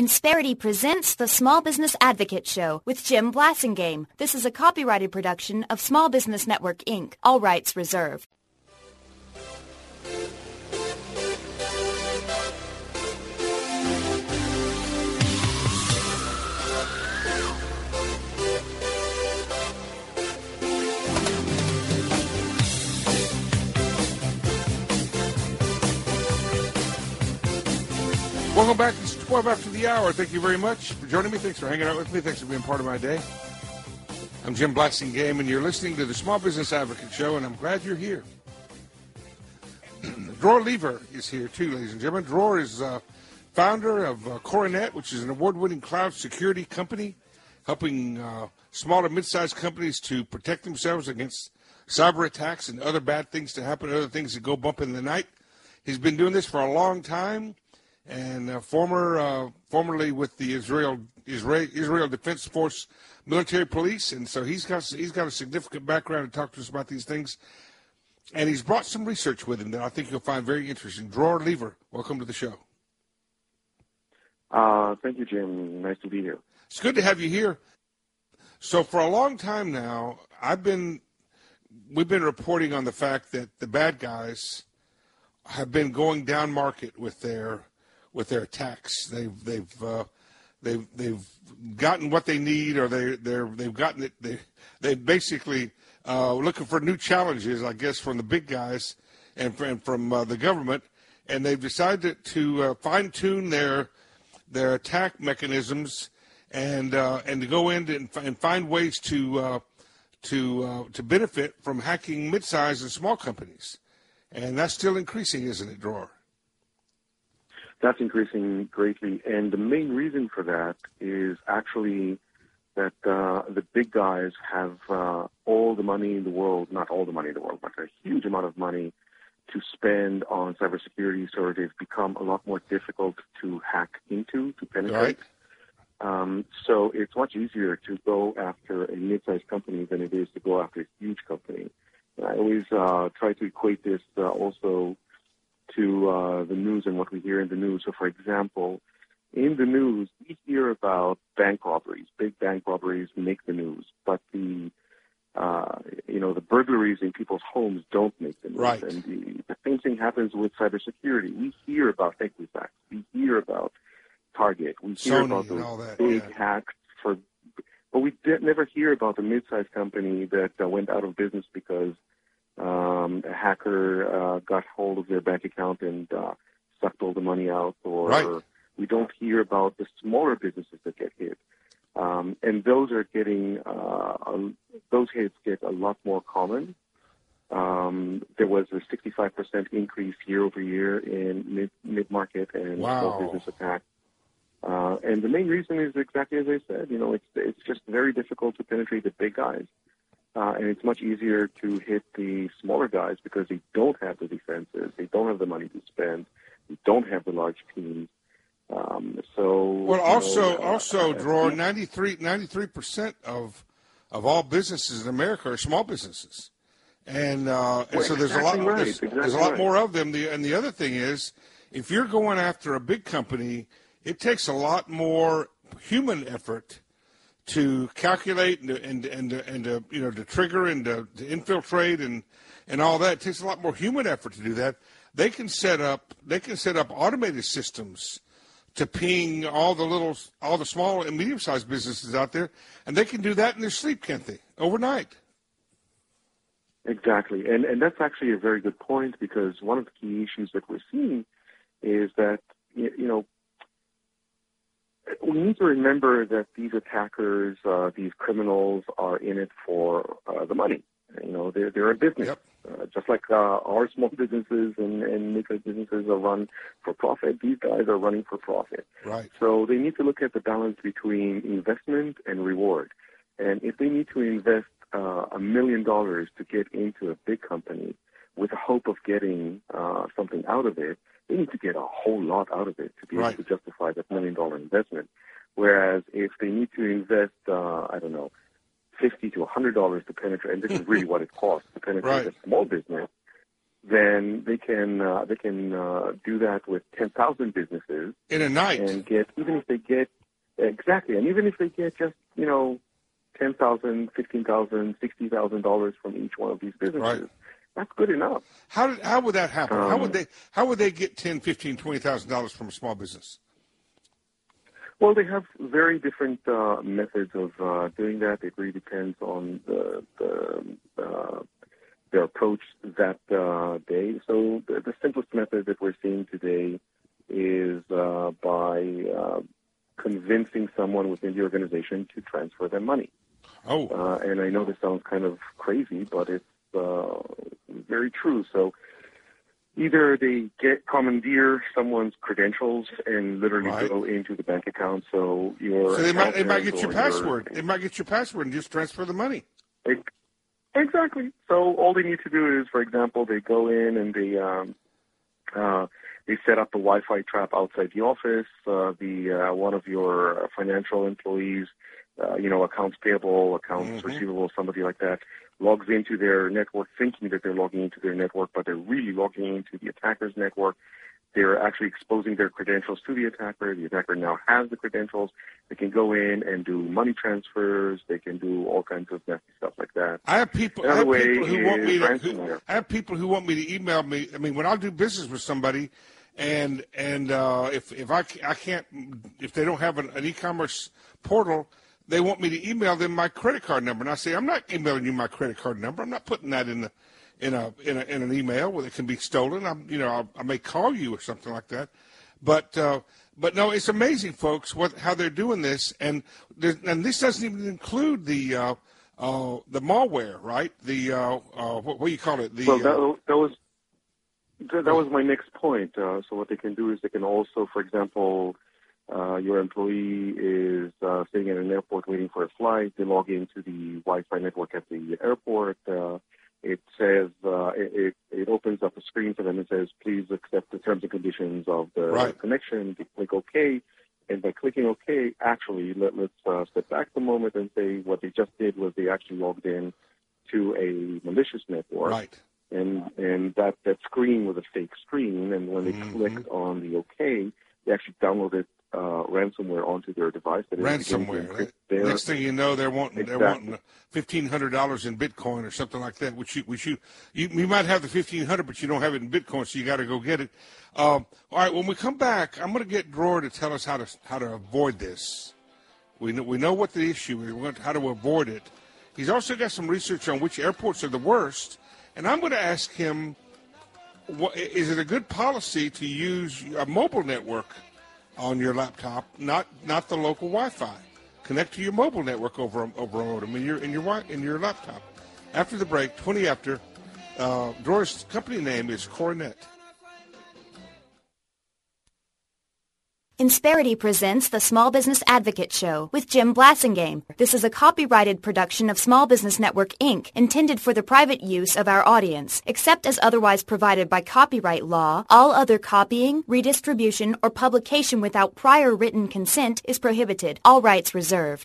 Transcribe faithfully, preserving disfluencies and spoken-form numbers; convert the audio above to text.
Insperity presents the Small Business Advocate Show with Jim Blasingame. This is a copyrighted production of Small Business Network, Incorporated. All rights reserved. Welcome back. It's twelve after the hour. Thank you very much for joining me. Thanks for hanging out with me. Thanks for being part of my day. I'm Jim Blasingame, and you're listening to the Small Business Advocate Show, and I'm glad you're here. Dror Lever is here, too, ladies and gentlemen. Dror is uh, founder of uh, Coronet, which is an award-winning cloud security company, helping uh, small and mid-sized companies to protect themselves against cyber attacks and other bad things to happen, other things that go bump in the night. He's been doing this for a long time. And uh, former, uh, formerly with the Israel, Israel Israel Defense Force military police, and so he's got he's got a significant background to talk to us about these things. And he's brought some research with him that I think you'll find very interesting. Dror Lever, welcome to the show. Uh, thank you, Jim. Nice to be here. It's good to have you here. So for a long time now, I've been we've been reporting on the fact that the bad guys have been going down market with their with their attacks. They've they've uh, they've they've gotten what they need, or they they're they've gotten it. They they basically uh, looking for new challenges, I guess, from the big guys and from, from uh, the government, and they've decided to uh, fine tune their their attack mechanisms and uh, and to go in and, and find ways to uh, to uh, to benefit from hacking mid-sized and small companies, and that's still increasing, isn't it, Dror? That's increasing greatly, and the main reason for that is actually that uh, the big guys have uh, all the money in the world, not all the money in the world, but a huge amount of money to spend on cybersecurity, so they've become a lot more difficult to hack into, to penetrate. Right. Um, so it's much easier to go after a mid-sized company than it is to go after a huge company. And I always uh, try to equate this uh, also to uh, the news and what we hear in the news. So, for example, in the news, we hear about bank robberies. Big bank robberies make the news, but the uh, you know the burglaries in people's homes don't make the news. Right. And the, the same thing happens with cybersecurity. We hear about Equifax. We hear about Target. We hear Sony about and those all that, big yeah. hacks for, but we did never hear about the mid-sized company that uh, went out of business because Um, a hacker uh, got hold of their bank account and uh, sucked all the money out, or right. We don't hear about the smaller businesses that get hit, um, and those are getting uh, a, those hits get a lot more common. Um, there was a sixty-five percent increase year over year in mid mid market and wow. small business attacks, uh, and the main reason is exactly as I said. You know, it's it's just very difficult to penetrate the big guys. Uh, and it's much easier to hit the smaller guys because they don't have the defenses, they don't have the money to spend, they don't have the large teams. Um, so well, also, you know, uh, also, uh, Dror, ninety-three percent of of all businesses in America are small businesses, and, uh, and well, so there's exactly a lot right, there's, exactly there's a lot right. more of them. The, and the other thing is, if you're going after a big company, it takes a lot more human effort to calculate and to, and and and to, you know, to trigger and to, to infiltrate and and all that. It takes a lot more human effort to do that. They can set up they can set up automated systems to ping all the little all the small and medium sized businesses out there, and they can do that in their sleep, can't they? Overnight. Exactly, and and that's actually a very good point, because one of the key issues that we're seeing is that you, you know. We need to remember that these attackers, uh, these criminals, are in it for uh, the money. You know, they're they're a business, yep. uh, just like uh, our small businesses and and micro businesses are run for profit. These guys are running for profit. Right. So they need to look at the balance between investment and reward. And if they need to invest uh, a million dollars to get into a big company with the hope of getting uh, something out of it, they need to get a whole lot out of it to be right. able to justify that million dollar investment. Whereas if they need to invest, uh, I don't know, fifty to a hundred dollars to penetrate, and this is really what it costs to penetrate right. a small business, then they can uh, they can uh, do that with ten thousand businesses in a night, and get, even if they get exactly, and even if they get just you know ten thousand, fifteen thousand, sixty thousand dollars from each one of these businesses, right. That's good enough. How did, how would that happen? Um, how would they how would they get ten, fifteen, twenty thousand dollars from a small business? Well, they have very different uh, methods of uh, doing that. It really depends on the, the uh, their approach that uh, day. So the, the simplest method that we're seeing today is uh, by uh, convincing someone within the organization to transfer them money. Oh, uh, and I know this sounds kind of crazy, but it's uh, very true. So either they get commandeer someone's credentials and literally right. go into the bank account. So your so they might they might get your your, password. They might get your password and just transfer the money. Exactly. So all they need to do is, for example, they go in and they um, uh, they set up a Wi-Fi trap outside the office. Uh, the uh, one of your financial employees, uh, you know, accounts payable, accounts mm-hmm. receivable, somebody like that, logs into their network thinking that they're logging into their network, but they're really logging into the attacker's network. They're actually exposing their credentials to the attacker. The attacker now has the credentials. They can go in and do money transfers. They can do all kinds of nasty stuff like that. I have people, I have people who want me to. Who, I have people who want me to email me. I mean, when I do business with somebody, and and uh, if if I I can't if they don't have an, an e-commerce portal, they want me to email them my credit card number, and I say I'm not emailing you my credit card number. I'm not putting that in the in a in a in an email where it can be stolen. I'm you know I'll, I may call you or something like that, but uh, but no, it's amazing, folks, what how they're doing this, and and this doesn't even include the uh, uh, the malware, right? The uh, uh, what, what do you call it? The well, that, that was that was my next point. Uh, so what they can do is they can also, for example, uh, your employee is uh, sitting in an airport waiting for a flight. They log into the Wi-Fi network at the airport. Uh, It says uh, it, it opens up a screen for them and says, "Please accept the terms and conditions of the right. connection." They click OK, and by clicking OK, actually, let, let's uh, step back a moment and say what they just did was they actually logged in to a malicious network, right? And and that, that screen was a fake screen, and when they mm-hmm. clicked on the OK, they actually downloaded uh, ransomware onto their device. That ransomware. Their... Next thing you know, they're wanting exactly. they're wanting fifteen hundred dollars in Bitcoin or something like that. Which you which you you, you might have the fifteen hundred, but you don't have it in Bitcoin, so you got to go get it. Um, all right, when we come back, I'm going to get Dror to tell us how to how to avoid this. We know we know what the issue is. We want how to avoid it. He's also got some research on which airports are the worst, and I'm going to ask him: what, is it a good policy to use a mobile network on your laptop, not not the local Wi-Fi? Connect to your mobile network over over a modem in your in your in your laptop. After the break, twenty after. Uh, Dror's company name is Coronet. Insperity presents the Small Business Advocate Show with Jim Blasingame. This is a copyrighted production of Small Business Network, Incorporated, intended for the private use of our audience. Except as otherwise provided by copyright law, all other copying, redistribution, or publication without prior written consent is prohibited. All rights reserved.